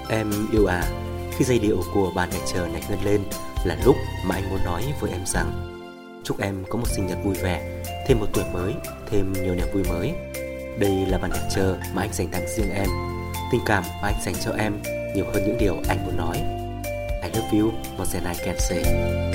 Em yêu à, khi giai điệu của bản nhạc chờ này ngân lên là lúc mà anh muốn nói với em rằng chúc em có một sinh nhật vui vẻ, thêm một tuổi mới, thêm nhiều niềm vui mới. Đây là bản nhạc chờ mà anh dành tặng riêng em. Tình cảm mà anh dành cho em nhiều hơn những điều anh muốn nói. I love you more than I can say.